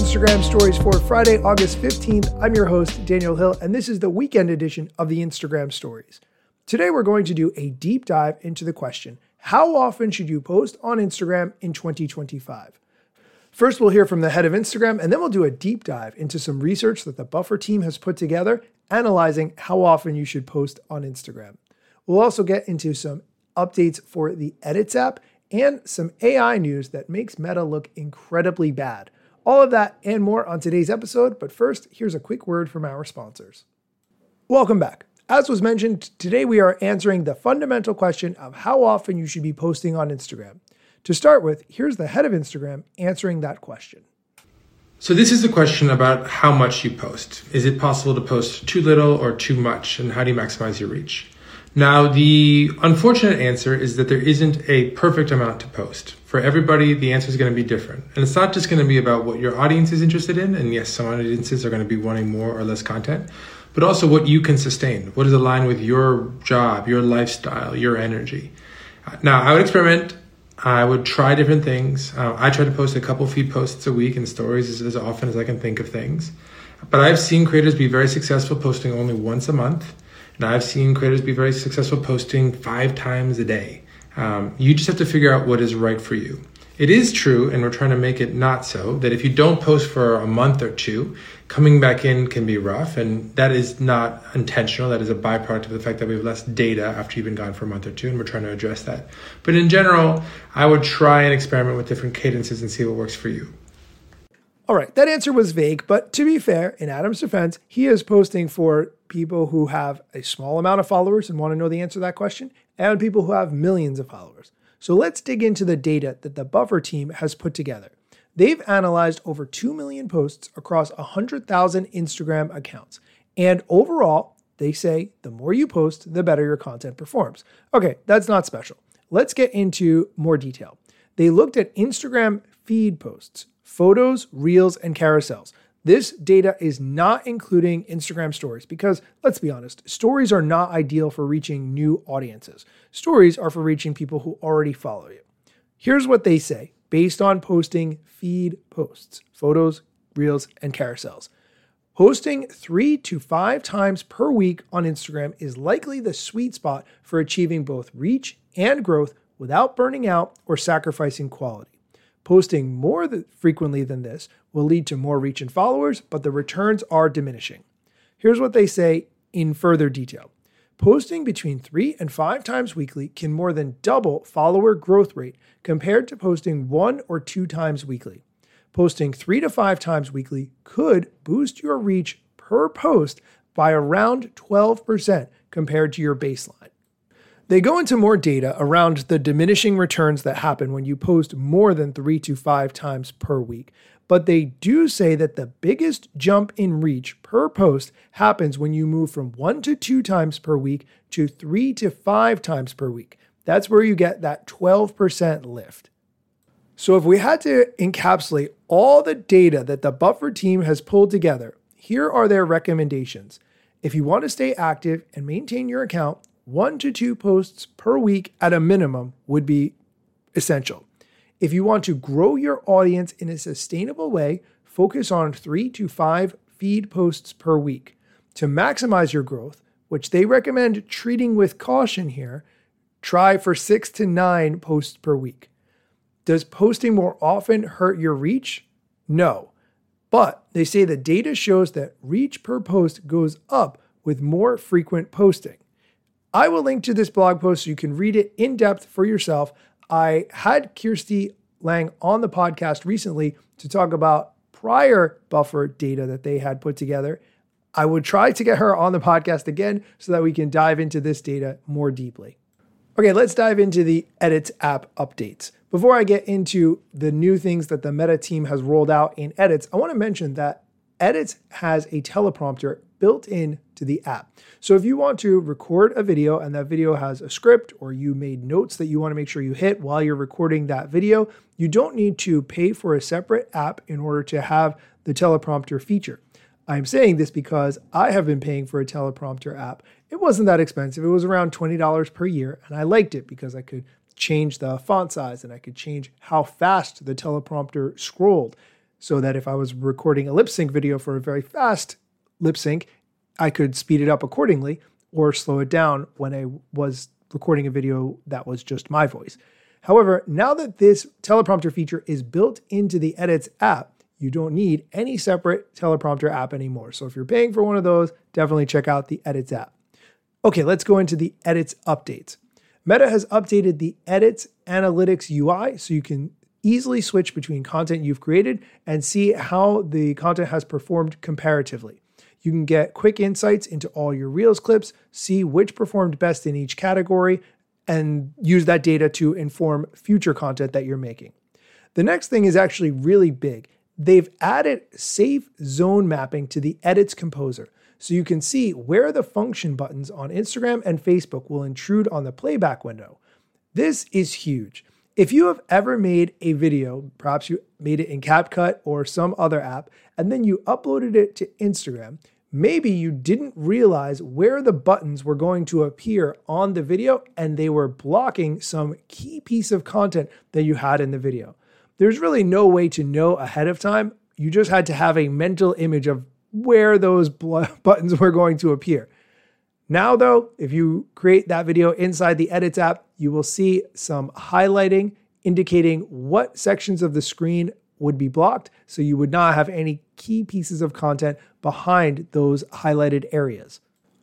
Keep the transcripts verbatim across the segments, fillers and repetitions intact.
Instagram Stories for Friday, August fifteenth. I'm your host, Daniel Hill, and this is the weekend edition of the Instagram Stories. Today, we're going to do a deep dive into the question, how often should you post on Instagram in twenty twenty-five? First, we'll hear from the head of Instagram, and then we'll do a deep dive into some research that the Buffer team has put together, analyzing how often you should post on Instagram. We'll also get into some updates for the Edits app and some A I news that makes Meta look incredibly bad. All of that and more on today's episode, but first, here's a quick word from our sponsors. Welcome back. As was mentioned, today we are answering the fundamental question of how often you should be posting on Instagram. To start with, here's the head of Instagram answering that question. So this is the question about how much you post. Is it possible to post too little or too much, and how do you maximize your reach? Now, the unfortunate answer is that there isn't a perfect amount to post. For everybody, the answer is going to be different. And it's not just going to be about what your audience is interested in, and yes, some audiences are going to be wanting more or less content, but also what you can sustain. What is aligned with your job, your lifestyle, your energy? Now, I would experiment. I would try different things. Uh, I try to post a couple feed posts a week and stories as, as often as I can think of things. But I've seen creators be very successful posting only once a month. And I've seen creators be very successful posting five times a day. Um, you just have to figure out what is right for you. It is true, and we're trying to make it not so, that if you don't post for a month or two, coming back in can be rough. And that is not intentional. That is a byproduct of the fact that we have less data after you've been gone for a month or two, and we're trying to address that. But in general, I would try and experiment with different cadences and see what works for you. All right, that answer was vague, but to be fair, in Adam's defense, he is posting for people who have a small amount of followers and want to know the answer to that question, and people who have millions of followers. So let's dig into the data that the Buffer team has put together. They've analyzed over two million posts across one hundred thousand Instagram accounts. And overall, they say the more you post, the better your content performs. Okay, that's not special. Let's get into more detail. They looked at Instagram feed posts, photos, reels, and carousels. This data is not including Instagram stories because, let's be honest, stories are not ideal for reaching new audiences. Stories are for reaching people who already follow you. Here's what they say based on posting feed posts, photos, reels, and carousels. Posting three to five times per week on Instagram is likely the sweet spot for achieving both reach and growth without burning out or sacrificing quality. Posting more th- frequently than this will lead to more reach and followers, but the returns are diminishing. Here's what they say in further detail. Posting between three and five times weekly can more than double follower growth rate compared to posting one or two times weekly. Posting three to five times weekly could boost your reach per post by around twelve percent compared to your baseline. They go into more data around the diminishing returns that happen when you post more than three to five times per week, but they do say that the biggest jump in reach per post happens when you move from one to two times per week to three to five times per week. That's where you get that twelve percent lift. So if we had to encapsulate all the data that the Buffer team has pulled together, here are their recommendations. If you want to stay active and maintain your account, one to two posts per week at a minimum would be essential. If you want to grow your audience in a sustainable way, focus on three to five feed posts per week. To maximize your growth, which they recommend treating with caution here, try for six to nine posts per week. Does posting more often hurt your reach? No. But they say the data shows that reach per post goes up with more frequent posting. I will link to this blog post so you can read it in depth for yourself. I had Kirsty Lang on the podcast recently to talk about prior Buffer data that they had put together. I would try to get her on the podcast again so that we can dive into this data more deeply. Okay, let's dive into the Edits app updates. Before I get into the new things that the Meta team has rolled out in Edits, I want to mention that Edits has a teleprompter built in to the app. So if you want to record a video and that video has a script, or you made notes that you want to make sure you hit while you're recording that video, you don't need to pay for a separate app in order to have the teleprompter feature. I'm saying this because I have been paying for a teleprompter app. It wasn't that expensive. It was around twenty dollars per year, and I liked it because I could change the font size and I could change how fast the teleprompter scrolled. so that if I was recording a lip sync video for a very fast lip sync, I could speed it up accordingly or slow it down when I was recording a video that was just my voice. However, now that this teleprompter feature is built into the Edits app, you don't need any separate teleprompter app anymore. So if you're paying for one of those, definitely check out the Edits app. Okay, let's go into the Edits updates. Meta has updated the Edits Analytics U I so you can easily switch between content you've created and see how the content has performed comparatively. You can get quick insights into all your Reels clips, see which performed best in each category, and use that data to inform future content that you're making. The next thing is actually really big. They've added safe zone mapping to the Edits Composer, so you can see where the function buttons on Instagram and Facebook will intrude on the playback window. This is huge. If you have ever made a video, perhaps you made it in CapCut or some other app, and then you uploaded it to Instagram, maybe you didn't realize where the buttons were going to appear on the video and they were blocking some key piece of content that you had in the video. There's really no way to know ahead of time. You just had to have a mental image of where those bl- buttons were going to appear. Now, though, if you create that video inside the Edits app, you will see some highlighting indicating what sections of the screen would be blocked, so you would not have any key pieces of content behind those highlighted areas.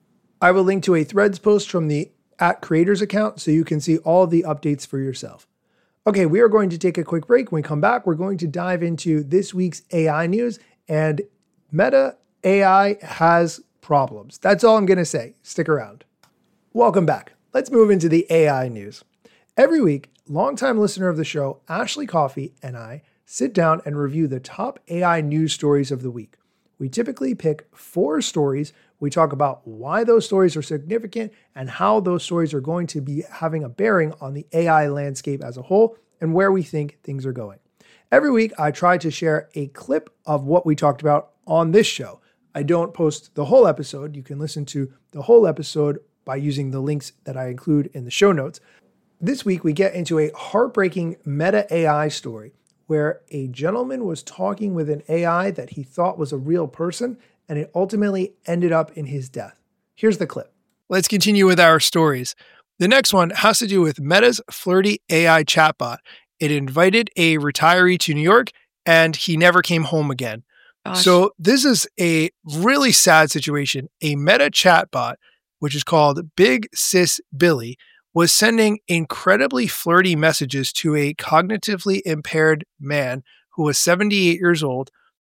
I will link to a Threads post from the at Creators account so you can see all the updates for yourself. Okay, we are going to take a quick break. When we come back, we're going to dive into this week's A I news, and Meta A I has problems. That's all I'm going to say. Stick around. Welcome back. Let's move into the A I news. Every week, longtime listener of the show, Ashley Coffey, and I sit down and review the top A I news stories of the week. We typically pick four stories. We talk about why those stories are significant and how those stories are going to be having a bearing on the A I landscape as a whole and where we think things are going. Every week, I try to share a clip of what we talked about on this show. I don't post the whole episode. You can listen to the whole episode by using the links that I include in the show notes. This week, we get into a heartbreaking Meta A I story where a gentleman was talking with an A I that he thought was a real person, and it ultimately ended up in his death. Here's the clip. Let's continue with our stories. The next one has to do with Meta's flirty A I chatbot. It invited a retiree to New York, and he never came home again. Gosh. So this is a really sad situation. A Meta chatbot, which is called Big Sis Billy, was sending incredibly flirty messages to a cognitively impaired man who was seventy-eight years old,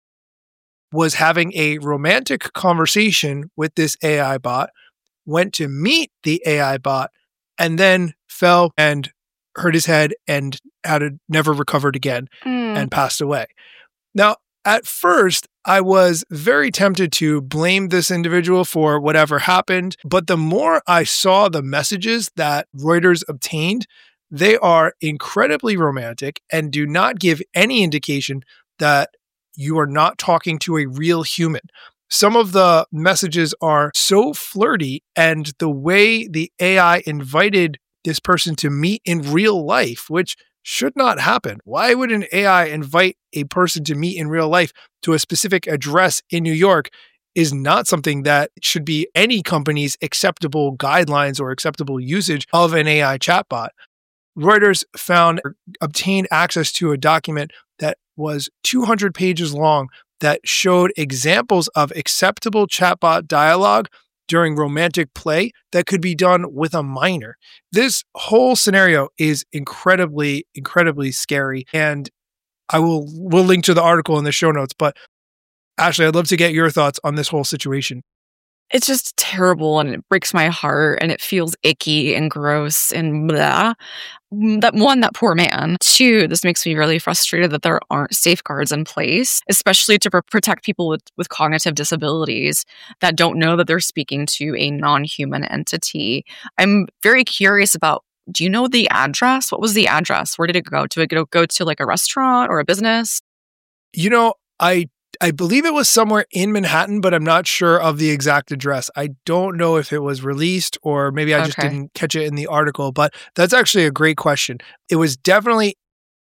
was having a romantic conversation with this A I bot, went to meet the A I bot, and then fell and hurt his head and had a, never recovered again mm. and passed away. Now, at first, I was very tempted to blame this individual for whatever happened, but the more I saw the messages that Reuters obtained, they are incredibly romantic and do not give any indication that you are not talking to a real human. Some of the messages are so flirty, and the way the A I invited this person to meet in real life, which should not happen. Why would an A I invite a person to meet in real life to a specific address in New York is not something that should be any company's acceptable guidelines or acceptable usage of an A I chatbot. Reuters found or obtained access to a document that was two hundred pages long that showed examples of acceptable chatbot dialogue during romantic play that could be done with a minor. This whole scenario is incredibly, incredibly scary. And I will will link to the article in the show notes. But Ashley, I'd love to get your thoughts on this whole situation. It's just terrible, and it breaks my heart, and it feels icky and gross and blah. That one, that poor man. Two, this makes me really frustrated that there aren't safeguards in place, especially to pr- protect people with, with cognitive disabilities that don't know that they're speaking to a non-human entity. I'm very curious about, do you know the address? What was the address? Where did it go? Did it go, go to like a restaurant or a business? You know, I I believe it was somewhere in Manhattan, but I'm not sure of the exact address. I don't know if it was released or maybe I just Okay. didn't catch it in the article, but that's actually a great question. It was definitely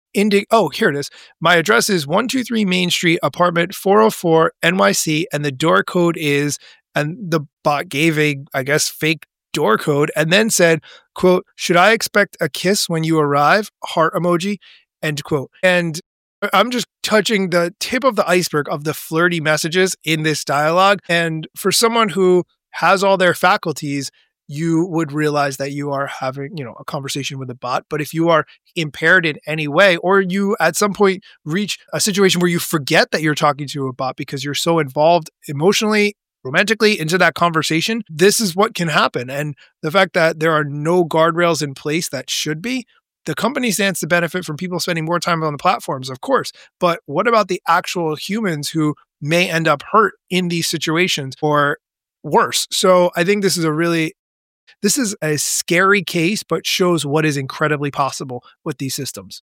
indi- oh, here it is. My address is one two three Main Street, apartment four oh four, N Y C, and the door code is, and the bot gave a, I guess, fake door code and then said, quote, should I expect a kiss when you arrive? Heart emoji, end quote. And I'm just touching the tip of the iceberg of the flirty messages in this dialogue. And for someone who has all their faculties, you would realize that you are having, you know, a conversation with a bot. But if you are impaired in any way, or you at some point reach a situation where you forget that you're talking to a bot because you're so involved emotionally, romantically into that conversation, this is what can happen. And the fact that there are no guardrails in place that should be, the company stands to benefit from people spending more time on the platforms, of course. But what about the actual humans who may end up hurt in these situations or worse? So I think this is a really, this is a scary case, but shows what is incredibly possible with these systems.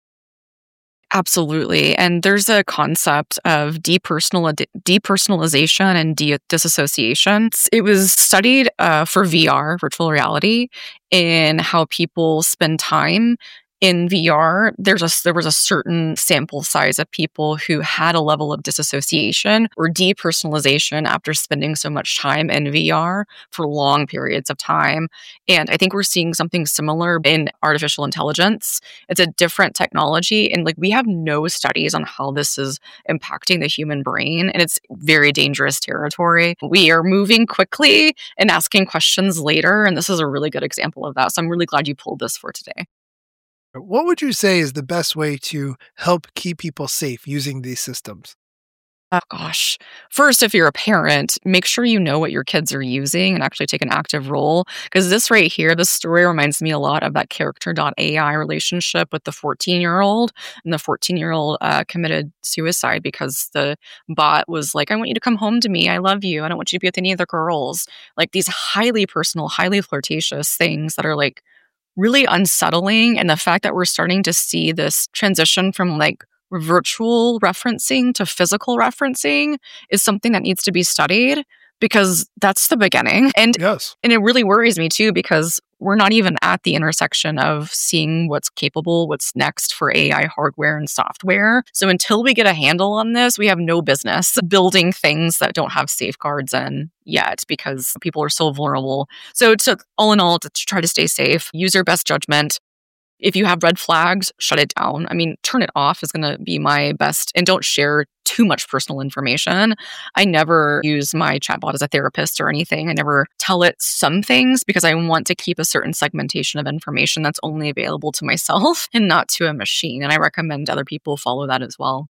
Absolutely. And there's a concept of depersonal, depersonalization and de- disassociation. It was studied uh, for V R, virtual reality, in how people spend time in V R. There's a, there was a certain sample size of people who had a level of disassociation or depersonalization after spending so much time in V R for long periods of time. And I think we're seeing something similar in artificial intelligence. It's a different technology. And like we have no studies on how this is impacting the human brain. And it's very dangerous territory. We are moving quickly and asking questions later. And this is a really good example of that. So I'm really glad you pulled this for today. What would you say is the best way to help keep people safe using these systems? Oh gosh. First, if you're a parent, make sure you know what your kids are using and actually take an active role. Because this right here, this story reminds me a lot of that character dot A I relationship with the fourteen-year-old. And the fourteen-year-old uh, committed suicide because the bot was like, I want you to come home to me. I love you. I don't want you to be with any other girls. Like these highly personal, highly flirtatious things that are like really unsettling. And the fact that we're starting to see this transition from like virtual referencing to physical referencing is something that needs to be studied, because that's the beginning. And, yes. and it really worries me too, because we're not even at the intersection of seeing what's capable, what's next for A I hardware and software. So until we get a handle on this, we have no business building things that don't have safeguards in yet, because people are so vulnerable. So to, all in all, to try to stay safe, use your best judgment. If you have red flags, shut it down. I mean, turn it off is going to be my best. And don't share too much personal information. I never use my chatbot as a therapist or anything. I never tell it some things because I want to keep a certain segmentation of information that's only available to myself and not to a machine. And I recommend other people follow that as well.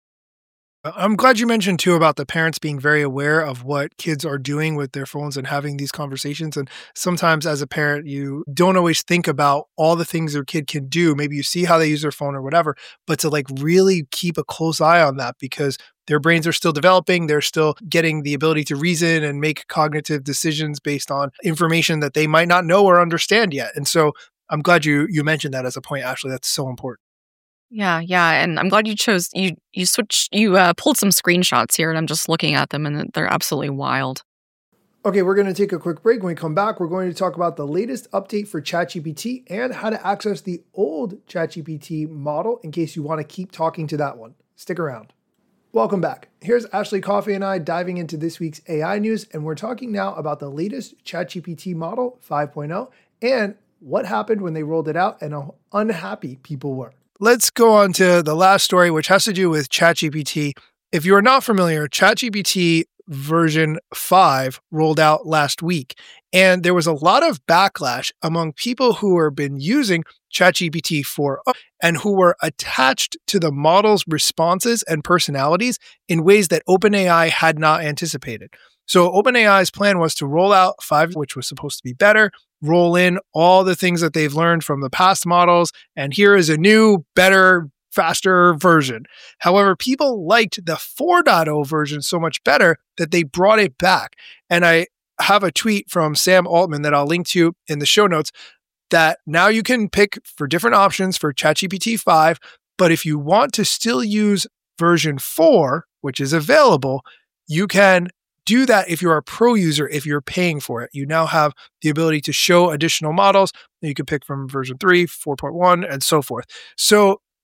I'm glad you mentioned too about the parents being very aware of what kids are doing with their phones and having these conversations. And sometimes as a parent, you don't always think about all the things your kid can do. Maybe you see how they use their phone or whatever, but to like really keep a close eye on that, because their brains are still developing. They're still getting the ability to reason and make cognitive decisions based on information that they might not know or understand yet. And so I'm glad you you mentioned that as a point, Ashley. That's so important. Yeah, yeah, and I'm glad you chose you you switched you uh, pulled some screenshots here, and I'm just looking at them, and they're absolutely wild. Okay, we're going to take a quick break. When we come back, we're going to talk about the latest update for ChatGPT and how to access the old ChatGPT model in case you want to keep talking to that one. Stick around. Welcome back. Here's Ashley Coffey and I diving into this week's A I news, and we're talking now about the latest ChatGPT model five point oh and what happened when they rolled it out and how unhappy people were. Let's go on to the last story, which has to do with ChatGPT. If you are not familiar, ChatGPT version five rolled out last week, and there was a lot of backlash among people who have been using ChatGPT four and who were attached to the model's responses and personalities in ways that OpenAI had not anticipated. So OpenAI's plan was to roll out five, which was supposed to be better, roll in all the things that they've learned from the past models, and here is a new, better, faster version. However, people liked the four point oh version so much better that they brought it back. And I have a tweet from Sam Altman that I'll link to in the show notes that now you can pick for different options for ChatGPT five, but if you want to still use version four, which is available, you can do that if you're a pro user, if you're paying for it. You now have the ability to show additional models that you can pick from version three, four point one, and so forth. So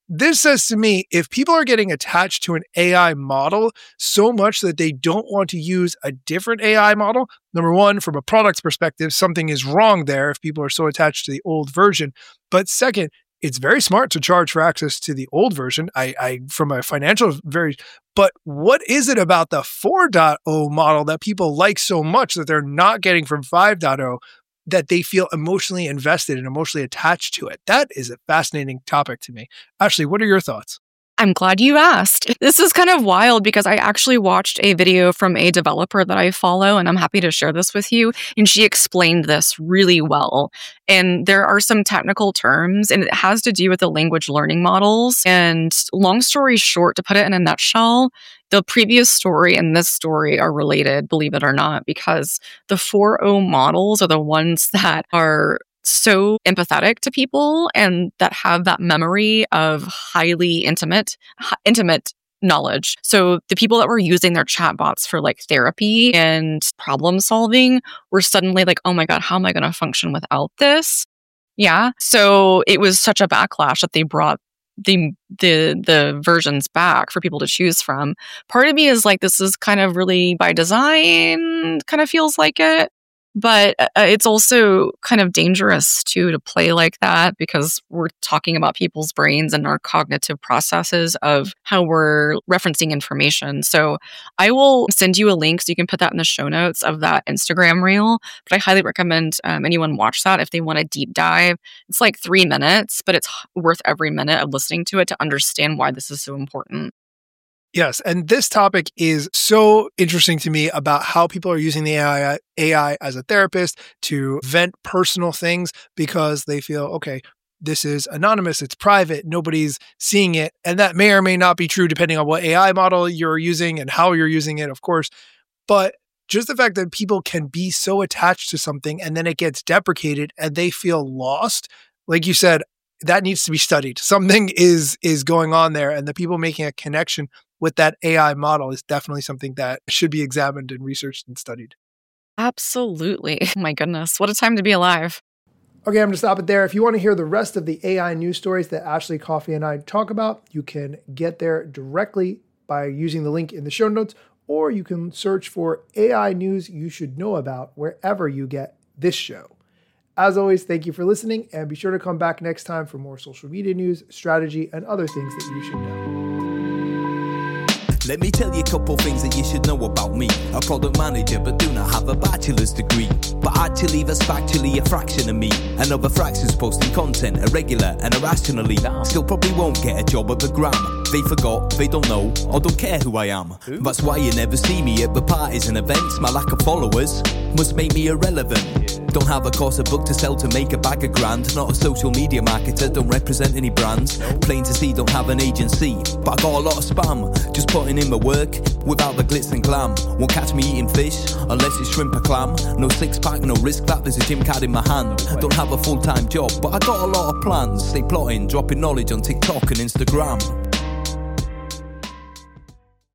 this says to me, if people are getting attached to an A I model so much that they don't want to use a different A I model, number one, from a product's perspective, something is wrong there if people are so attached to the old version. But second, it's very smart to charge for access to the old version. I, I from a financial very, but what is it about the four point oh model that people like so much that they're not getting from five point oh that they feel emotionally invested and emotionally attached to it? That is a fascinating topic to me. Ashley, what are your thoughts? I'm glad you asked. This is kind of wild because I actually watched a video from a developer that I follow, and I'm happy to share this with you. And she explained this really well. And there are some technical terms, and it has to do with the language learning models. And long story short, to put it in a nutshell, the previous story and this story are related, believe it or not, because the four point oh models are the ones that are so empathetic to people and that have that memory of highly intimate, intimate knowledge. So the people that were using their chatbots for like therapy and problem solving were suddenly like, oh my God, how am I going to function without this? Yeah. So it was such a backlash that they brought the the the versions back for people to choose from. Part of me is like, this is kind of really by design, kind of feels like it. But uh, it's also kind of dangerous too to play like that because we're talking about people's brains and our cognitive processes of how we're referencing information. So I will send you a link so you can put that in the show notes of that Instagram reel. But I highly recommend um, anyone watch that if they want a deep dive. It's like three minutes, but it's worth every minute of listening to it to understand why this is so important. Yes, and this topic is so interesting to me about how people are using the A I, A I as a therapist to vent personal things because they feel, okay, this is anonymous, it's private, nobody's seeing it. And that may or may not be true depending on what A I model you're using and how you're using it, of course. But just the fact that people can be so attached to something and then it gets deprecated and they feel lost, like you said, that needs to be studied. Something is is going on there, and the people making a connection with that A I model is definitely something that should be examined and researched and studied. Absolutely. Oh my goodness. What a time to be alive. Okay, I'm going to stop it there. If you want to hear the rest of the A I news stories that Ashley Coffey and I talk about, you can get there directly by using the link in the show notes, or you can search for A I news you should know about wherever you get this show. As always, thank you for listening, and be sure to come back next time for more social media news, strategy, and other things that you should know. Let me tell you a couple things that you should know about me. A product manager, but do not have a bachelor's degree. But actually, that's factually a fraction of me. Another fraction's posting content irregular and irrationally. Still probably won't get a job at the Gram. They forgot, they don't know, or don't care who I am. Who? That's why you never see me at the parties and events. My lack of followers must make me irrelevant. Don't have a course, a book to sell to make a bag of grand. Not a social media marketer, don't represent any brands. Plain to see, don't have an agency, but I got a lot of spam. Just putting in the work, without the glitz and glam. Won't catch me eating fish, unless it's shrimp or clam. No six pack, no risk that, there's a gym card in my hand. Don't have a full-time job, but I got a lot of plans. Stay plotting, dropping knowledge on TikTok and Instagram.